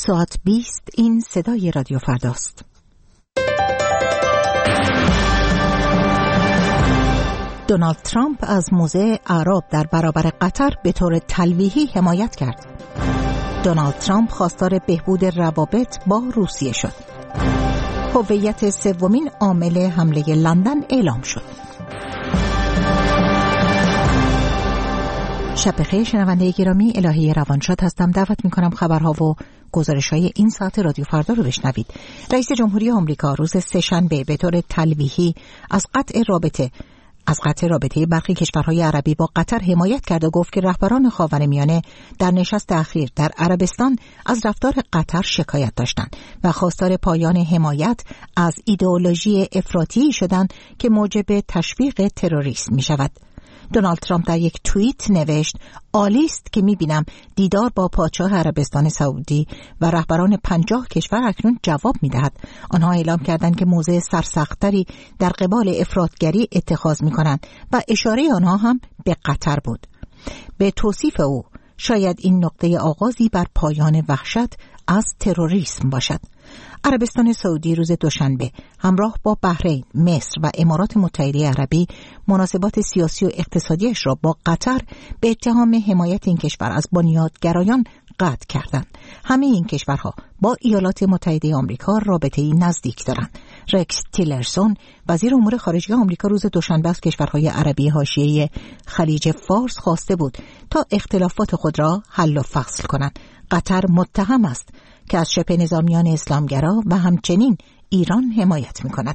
ساعت 20 این صدای رادیو فرداست. دونالد ترامپ از موضع اعراب در برابر قطر به طور تلویحی حمایت کرد. دونالد ترامپ خواستار بهبود روابط با روسیه شد. هویت سومین عامل حمله لندن اعلام شد. شب بخیر شنونده گرامی، الهی روانشاد هستم. دعوت می‌کنم خبرها و گزارش‌های این ساعت رادیو فردا رو بشنوید. رئیس جمهوری آمریکا روز سه‌شنبه به طور تلویحی از قطع رابطه برخی کشورهای عربی با قطر حمایت کرد و گفت که رهبران خاورمیانه در نشست اخیر در عربستان از رفتار قطر شکایت داشتند و خواستار پایان حمایت از ایدئولوژی افراطی شدند که موجب تشویق تروریسم می شود. دونالد ترامپ در یک توییت نوشت: عالی است که می‌بینم دیدار با پادشاه عربستان سعودی و رهبران 50 کشور اکنون جواب می‌دهد. آنها اعلام کردند که موضع سرسخت‌تری در قبال افراطگری اتخاذ می‌کنند و اشاره آنها هم به قطر بود. به توصیف او شاید این نقطه آغازی بر پایان وحشت از تروریسم باشد. عربستان سعودی روز دوشنبه همراه با بحرین، مصر و امارات متحده عربی مناسبات سیاسی و اقتصادیش را با قطر به اتهام حمایت این کشور از بنیادگرایان قطع کردند. همه این کشورها با ایالات متحده آمریکا رابطه‌ای نزدیک دارند. رکس تیلرسون وزیر امور خارجه آمریکا روز دوشنبه از کشورهای عربی حاشیه خلیج فارس خواسته بود تا اختلافات خود را حل و فصل کنند. قطر متهم است که از شبه نظامیان اسلامگرا و همچنین ایران حمایت می‌کند.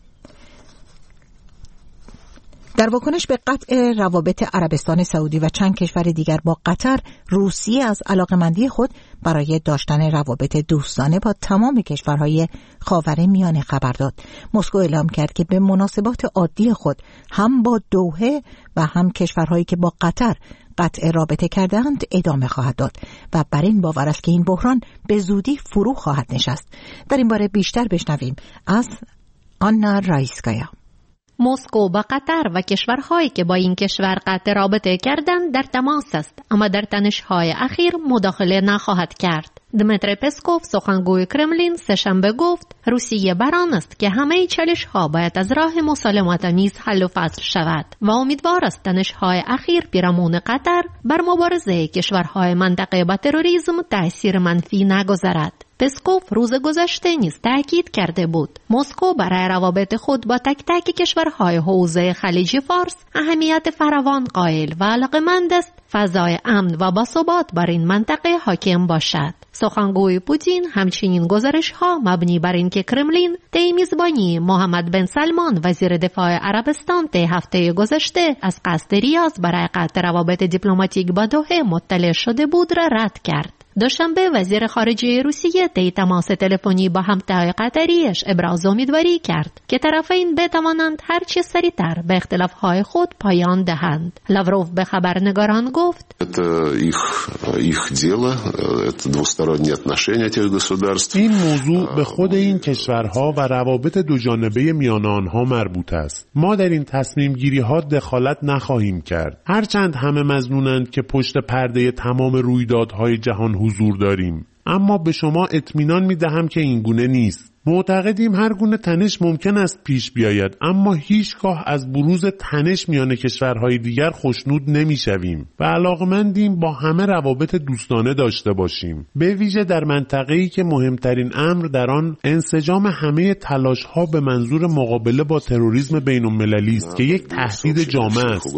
در واکنش به قطع روابط عربستان سعودی و چند کشور دیگر با قطر، روسیه از علاقمندی خود برای داشتن روابط دوستانه با تمام کشورهای خاورمیانه خبر داد. مسکو اعلام کرد که به مناسبات عادی خود هم با دوحه و هم کشورهایی که با قطر قطع رابطه کردند ادامه خواهد داد و بر این باور است که این بحران به زودی فرو خواهد نشست. در این باره بیشتر بشنویم از آنا رایسکایا. مسکو با قطر و کشورهایی که با این کشور قطع رابطه کردند در تماس است، اما در تنش‌های اخیر مداخله نخواهد کرد. دمیتری پسکوف سخنگوی کرملین سه‌شنبه گفت روسیه بر آن است که همه چالش‌ها باید از راه مسالمت‌آمیز حل و فصل شود و امیدوار است تنش‌های اخیر پیرامون قطر بر مبارزه کشورهای منطقه با تروریسم تأثیر منفی نگذارد. پسکوف روز گذشته نیز تأکید کرده بود مسکو برای روابط خود با تک تک کشورهای حوزه خلیج فارس اهمیت فراوان قائل و علاقه‌مند است فضای امن و باثبات بر این منطقه حاکم باشد. سخنگوی پوتین همچنین گزارش‌ها مبنی بر اینکه کرملین طی میزبانی محمد بن سلمان وزیر دفاع عربستان طی هفته گذشته از قصد ریاض برای قطع روابط دیپلماتیک با دوحه مطلع شده بود را رد کرد. دوشنبه وزیر خارجه روسیه طی تماس تلفنی با همتای قطریش ابراز امیدواری کرد که طرفین بتوانند هر چه سریعتر به اختلاف‌های خود پایان دهند. لاوروف به خبرنگاران گفت: این موضوع به خود این کشورها و روابط دوجانبه میان آنها مربوط است. ما در این تصمیم گیری ها دخالت نخواهیم کرد. هرچند همه مظنونند که پشت پرده تمام رویدادهای جهان حضور داریم، اما به شما اطمینان می‌دهم که این گونه نیست. معتقدیم هر گونه تنش ممکن است پیش بیاید، اما هیچگاه از بروز تنش میان کشورهای دیگر خوشنود نمی‌شویم و علاقمندیم با همه روابط دوستانه داشته باشیم، به ویژه در منطقه‌ای که مهمترین امر در آن انسجام همه تلاش‌ها به منظور مقابله با تروریسم بین‌المللی است که یک تهدید جامع است.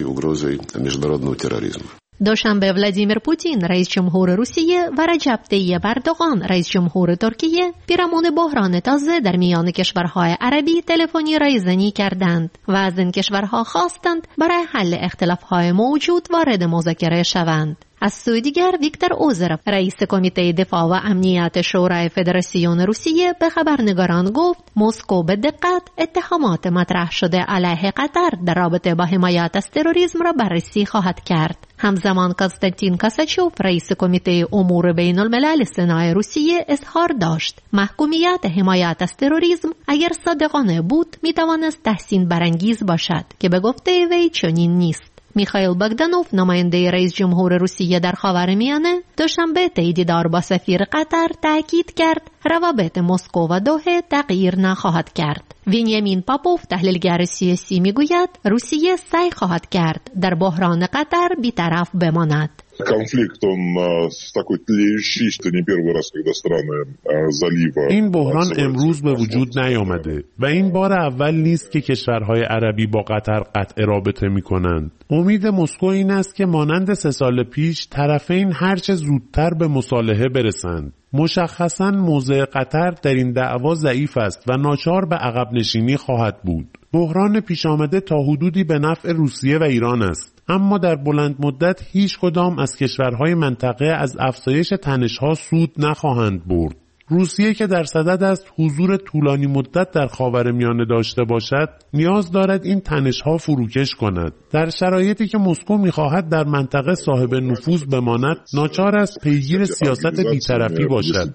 دوشنبه ولادیمیر پوتین رئیس جمهور روسیه و رجب طیب اردوغان رئیس جمهور ترکیه پیرامون بحران تازه در میان کشورهای عربی تلفنی رایزنی کردند و از این کشورها خواستند برای حل اختلافهای موجود وارد مذاکره شوند. از سوی دیگر ویکتور اوزرف رئیس کمیته دفاع و امنیت شورای فدراسیون روسیه به خبرنگاران گفت مسکو به دقت اتهامات مطرح شده علیه قطر در رابطه با حمایت از تروریسم را بررسی خواهد کرد. همزمان کنستانتین کاساچوف رئیس کمیته امور بین الملل سنای روسیه اظهار داشت محکومیت حمایت از تروریسم اگر صادقانه بود میتوانست تحسین برانگیز باشد که به گفته وی چنین نیست. میخائیل باگدانوف نماینده رئیس جمهور روسیه در خاورمیانه دوشنبه طی دیدار با سفیر قطر تاکید کرد روابط مسکو و دوحه تغییر نخواهد کرد. وینیامین پاپوف تحلیلگر سیاسی میگوید روسیه سعی خواهد کرد در بحران قطر بی‌طرف بماند. این بحران امروز به وجود نیامده و این بار اول نیست که کشورهای عربی با قطر قطع رابطه می کنند. امید مسکو این است که مانند 3 سال پیش طرفین هرچه زودتر به مصالحه برسند. مشخصاً موضع قطر در این دعوا ضعیف است و ناچار به عقب نشینی خواهد بود. بحران پیش آمده تا حدودی به نفع روسیه و ایران است، اما در بلند مدت هیچ کدام از کشورهای منطقه از افزایش تنش‌ها سود نخواهند برد. روسیه که در صدد است حضور طولانی مدت در خاورمیانه داشته باشد، نیاز دارد این تنش‌ها فروکش کند. در شرایطی که مسکو می‌خواهد در منطقه صاحب نفوذ بماند، ناچار است پیگیر سیاست بی‌طرفی باشد.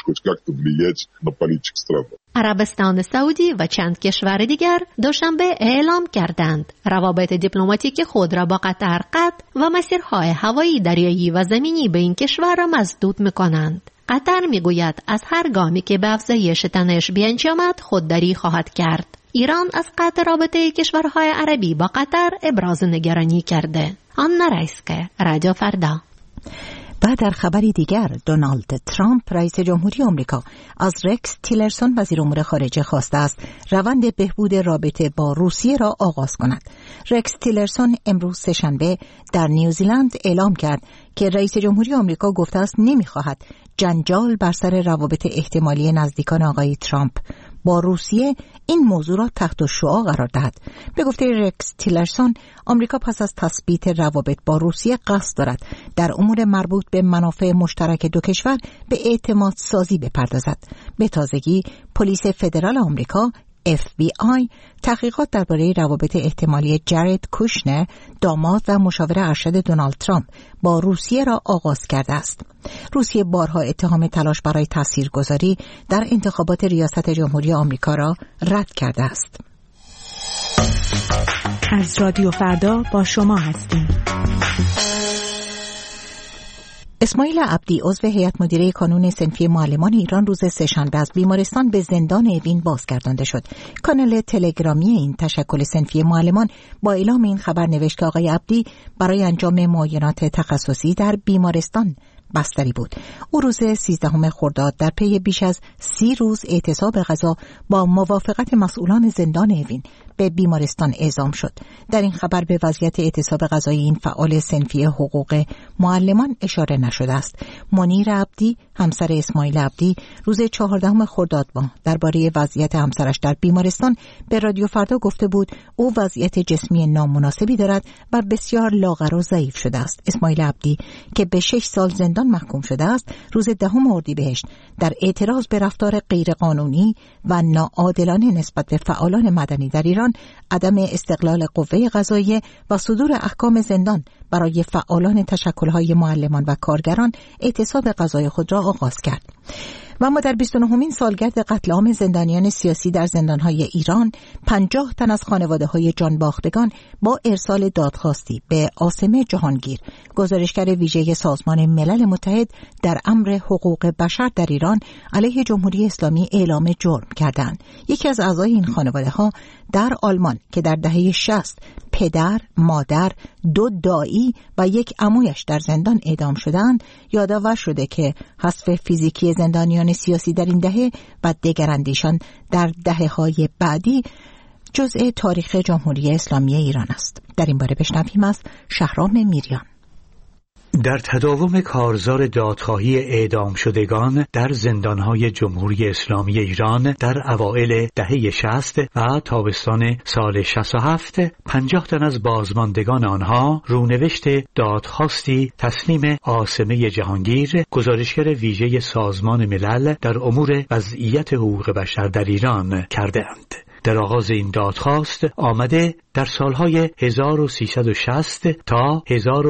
عربستان سعودی و چند کشور دیگر دوشنبه اعلام کردند روابط دیپلماتیک خود را با قطر قطع و مسیرهای هوایی، دریایی و زمینی به این کشور را مسدود می‌کنند. قطر میگوید از هر گامی که به افزایش تنش بیانجامد خودداری خواهد کرد. ایران از قطع رابطه کشورهای عربی با قطر ابراز نگرانی کرده. آنا رایسکه، رادیو فردا. و در خبری دیگر، دونالد ترامپ رئیس جمهوری آمریکا از رکس تیلرسون وزیر امور خارجه خواسته است روند بهبود رابطه با روسیه را آغاز کند. رکس تیلرسون امروز سه‌شنبه در نیوزیلند اعلام کرد که رئیس جمهوری آمریکا گفته است نمی‌خواهد جنجال بر سر روابط احتمالی نزدیکان آقای ترامپ با روسیه این موضوع را تحت الشعاع قرار دهد. به گفته رکس تیلرسون، آمریکا پس از تثبیت روابط با روسیه قصد دارد در امور مربوط به منافع مشترک دو کشور به اعتماد سازی بپردازد. به تازگی پلیس فدرال آمریکا FBI تحقیقات درباره روابط احتمالی جارد کوشنر، داماد و مشاور ارشد دونالد ترامپ با روسیه را آغاز کرده است. روسیه بارها اتهام تلاش برای تاثیرگذاری در انتخابات ریاست جمهوری آمریکا را رد کرده است. از رادیو فردا با شما هستیم. اسماعیل عبدی عضو هیئت مدیره کانون صنفی معلمان ایران روز سه‌شنبه از بیمارستان به زندان اوین بازگردانده شد. کانال تلگرامی این تشکل صنفی معلمان با اعلام این خبر نوشت که آقای عبدی برای انجام معاینات تخصصی در بیمارستان بستری بود. او روز 13 خرداد در پی بیش از 30 روز اعتصاب غذا با موافقت مسئولان زندان اوین به بیمارستان اعزام شد. در این خبر به وضعیت اعتصاب غذایی این فعال صنفی حقوق معلمان اشاره نشده است. منیر عبدی، همسر اسماعیل عبدی، روز 14 خرداد ماه درباره وضعیت همسرش در بیمارستان به رادیو فردا گفته بود او وضعیت جسمی نامناسبی دارد و بسیار لاغر و ضعیف شده است. اسماعیل عبدی که به 6 سال زندان محکوم شده است، روز 10 اردیبهشت در اعتراض به رفتار غیرقانونی و ناعادلانه نسبت به فعالان مدنی در ایران، عدم استقلال قوه قضاییه و صدور احکام زندان برای فعالان تشکل‌های معلمان و کارگران اعتصاب غذای خود را آغاز کرد. و اما در 29مین سالگرد قتل عام زندانیان سیاسی در زندان‌های ایران، 50 تن از خانواده‌های جانباختگان با ارسال دادخواستی به عاصمه جهانگیر، گزارشگر ویژه سازمان ملل متحد در امر حقوق بشر در ایران علیه جمهوری اسلامی اعلام جرم کردند. یکی از اعضای این خانواده‌ها در آلمان که در دهه 60 پدر، مادر، 2 دایی و 1 عمویش در زندان اعدام شدند، یادآور شده که حذف فیزیکی زندانیان سیاسی در این دهه و دگراندیشان در دهه‌های بعدی جزء تاریخ جمهوری اسلامی ایران است. در این باره بشنویم از شهرام میریان. در تداوم کارزار دادخواهی اعدام شدگان در زندانهای جمهوری اسلامی ایران در اوائل دهه 60 و تابستان سال 67، 50 تن از بازماندگان آنها رونوشت دادخواستی تسلیم عاصمه جهانگیر، گزارشگر ویژه سازمان ملل در امور وضعیت حقوق بشر در ایران کردند. در آغاز این دادخواست آمده در سالهای 1360 تا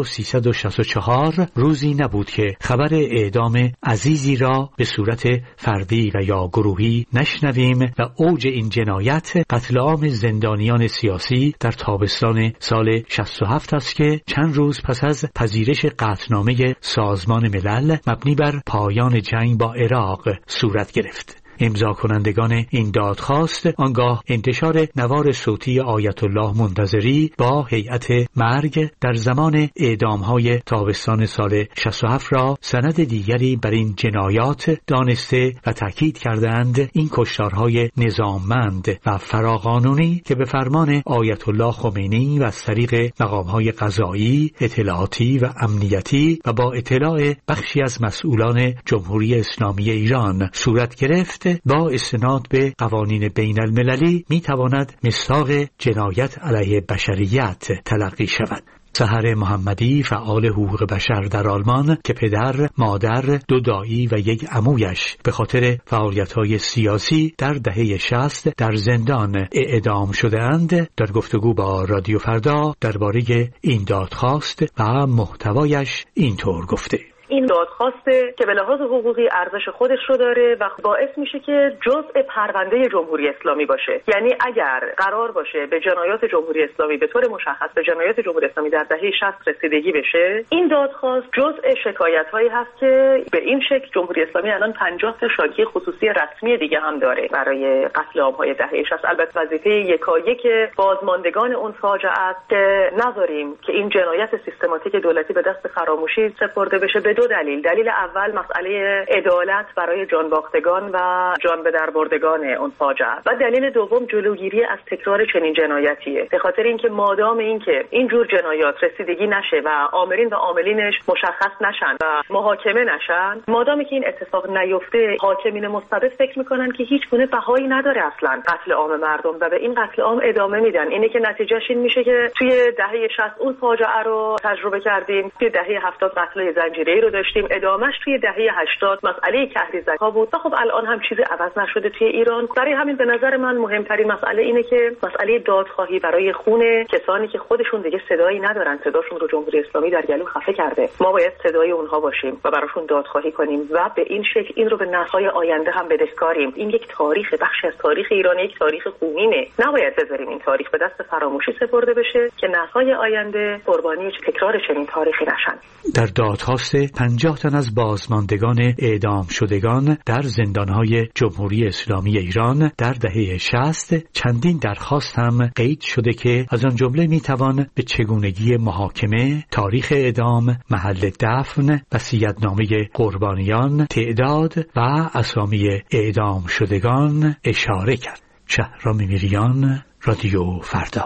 1364 روزی نبود که خبر اعدام عزیزی را به صورت فردی و یا گروهی نشنویم و اوج این جنایت قتل عام زندانیان سیاسی در تابستان سال 67 است که چند روز پس از پذیرش قطعنامه سازمان ملل مبنی بر پایان جنگ با عراق صورت گرفت. امضا کنندگان این دادخواست آنگاه انتشار نوار صوتی آیت الله منتظری با هیئت مرگ در زمان اعدام‌های تابستان سال 67 را سند دیگری بر این جنایات دانسته و تاکید کردند این کشتارهای نظاممند و فراقانونی که به فرمان آیت الله خمینی و از طریق مقام‌های قضایی، اطلاعاتی و امنیتی و با اطلاع بخشی از مسئولان جمهوری اسلامی ایران صورت گرفت با استناد به قوانین بین المللی می تواند مصداق جنایت علیه بشریت تلقی شود. سحر محمدی فعال حقوق بشر در آلمان که پدر، مادر، 2 دایی و 1 عمویش به خاطر فعالیت‌های سیاسی در دهه 60 در زندان اعدام شده‌اند در گفتگو با رادیو فردا درباره این دادخواست و محتوایش اینطور گفته: این دادخواسته که به لحاظ حقوقی ارزش خودش رو داره و باعث میشه که جزء پرونده جمهوری اسلامی باشه. یعنی اگر قرار باشه به جنایات جمهوری اسلامی به طور مشخص به جنایات جمهوری اسلامی در دهه 60 رسیدگی بشه، این دادخواست جزء شکایت‌هایی هست که به این شکل جمهوری اسلامی الان 50 تا شاکی خصوصی رسمی دیگه هم داره برای قتل عام‌های دهه 60. البته وظیفه یکایک بازماندگان اون فاجعه است که نذاریم که این جنایت سیستماتیک دولتی به دست فراموشی سپرده بشه. به 2 دلیل. دلیل اول مسئله عدالت برای جانباختگان و جان به در بردگان اون فاجعه و دلیل دوم جلوگیری از تکرار چنین جنایتیه. به خاطر اینکه مادام اینکه این جور جنایات رسیدگی نشه و عاملین و عاملینش مشخص نشن و محاکمه نشن، مادامی که این اتفاق نیفته، حاکمین مستبد فکر میکنن که هیچ گونه بهایی نداره اصلا قتل عام مردم و به این قتل عام ادامه میدن. اینه که نتیجهش این میشه که توی دهه 60 اون فاجعه رو تجربه کردیم، توی دهه 70 قتل زنجیره‌ای رو داشتیم، ادامهش توی دهه 80 مسئله کهریزک‌ها بود و خب الان هم چیزی عوض نشده توی ایران. برای همین به نظر من مهمترین مسئله اینه که مسئله دادخواهی برای خون کسانی که خودشون دیگه صدایی ندارن، صداشون رو جمهوری اسلامی در گلو خفه کرده، ما باید صدای اونها باشیم و براشون دادخواهی کنیم و به این شکل این رو به نسل‌های آینده هم بدهکاریم. این یک تاریخ، بخشی از تاریخ ایران، یک تاریخ خونینه. نباید بذاریم این تاریخ به دست فراموشی سپرده بشه که نسل‌های آینده قربانی تکرار چنین تاریخی نشن. در دادخواست 50 تن از بازماندگان اعدام شدگان در زندانهای جمهوری اسلامی ایران در دهه 60 چندین درخواست هم قید شده که از آن جمله میتوان به چگونگی محاکمه، تاریخ اعدام، محل دفن، وصیت‌نامه قربانیان، تعداد و اسامی اعدام شدگان اشاره کرد. شهرام میریان، رادیو فردا.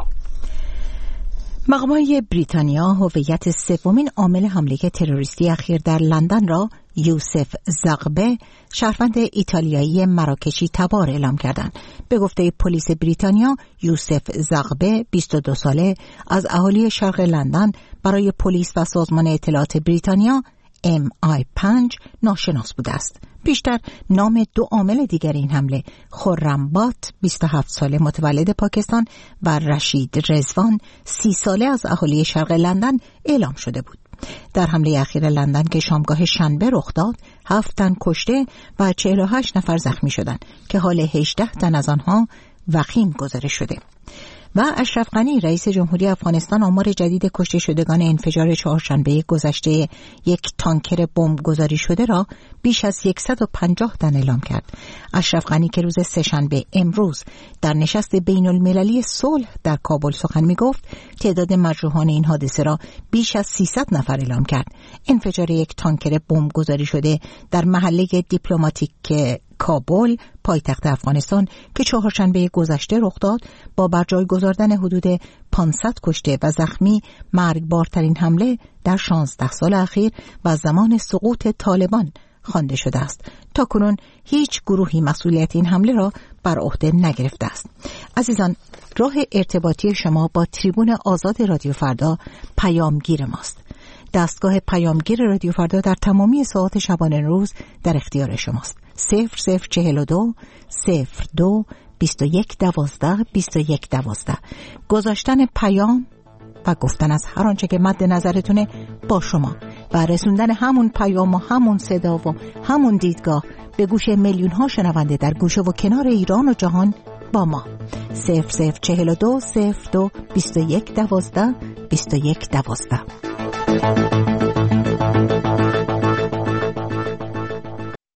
مقام‌های بریتانیا هویت سومین عامل حمله تروریستی اخیر در لندن را یوسف زغبه، شهروند ایتالیایی مراکشی تبار اعلام کردند. به گفته پلیس بریتانیا، یوسف زغبه 22 ساله از اهالی شرق لندن برای پلیس و سازمان اطلاعات بریتانیا MI5 ناشناس بوده است. بیشتر نام 2 عامل دیگر این حمله، خرم بات 27 ساله متولد پاکستان و رشید رضوان 30 ساله از اهالی شرق لندن اعلام شده بود. در حمله اخیر لندن که شامگاه شنبه رخ داد، 7 تن کشته و 48 نفر زخمی شدند که حال 18 تن از آنها وخیم گزارش شده. و اشرف غنی رئیس جمهوری افغانستان آمار جدید کشته شدگان انفجار چهارشنبه گذشته یک تانکر بمب گذاری شده را بیش از 150 تن اعلام کرد. اشرف غنی که روز سه‌شنبه امروز در نشست بین المللی صلح در کابل سخن می گفت، تعداد مجروحان این حادثه را بیش از 300 نفر اعلام کرد. انفجار یک تانکر بمب گذاری شده در محله دیپلماتیک کابل پایتخت افغانستان که چهارشنبه گذشته رخ داد، با بر جای گذاردن حدود 500 کشته و زخمی مرگبارترین حمله در 16 سال اخیر و زمان سقوط طالبان خوانده شده است. تاکنون هیچ گروهی مسئولیت این حمله را بر عهده نگرفته است. عزیزان، راه ارتباطی شما با تریبون آزاد رادیو فردا پیامگیر ماست. دستگاه پیامگیر رادیو فردا در تمامی ساعات شبانه روز در اختیار شماست. 0042 02 2112 گذاشتن پیام و گفتن از هر آنچه که مد نظرتونه با شما و رسوندن همون پیام و همون صدا و همون دیدگاه به گوش میلیون ها شنونده در گوشه و کنار ایران و جهان با ما. 0042 02 21 12 21 12.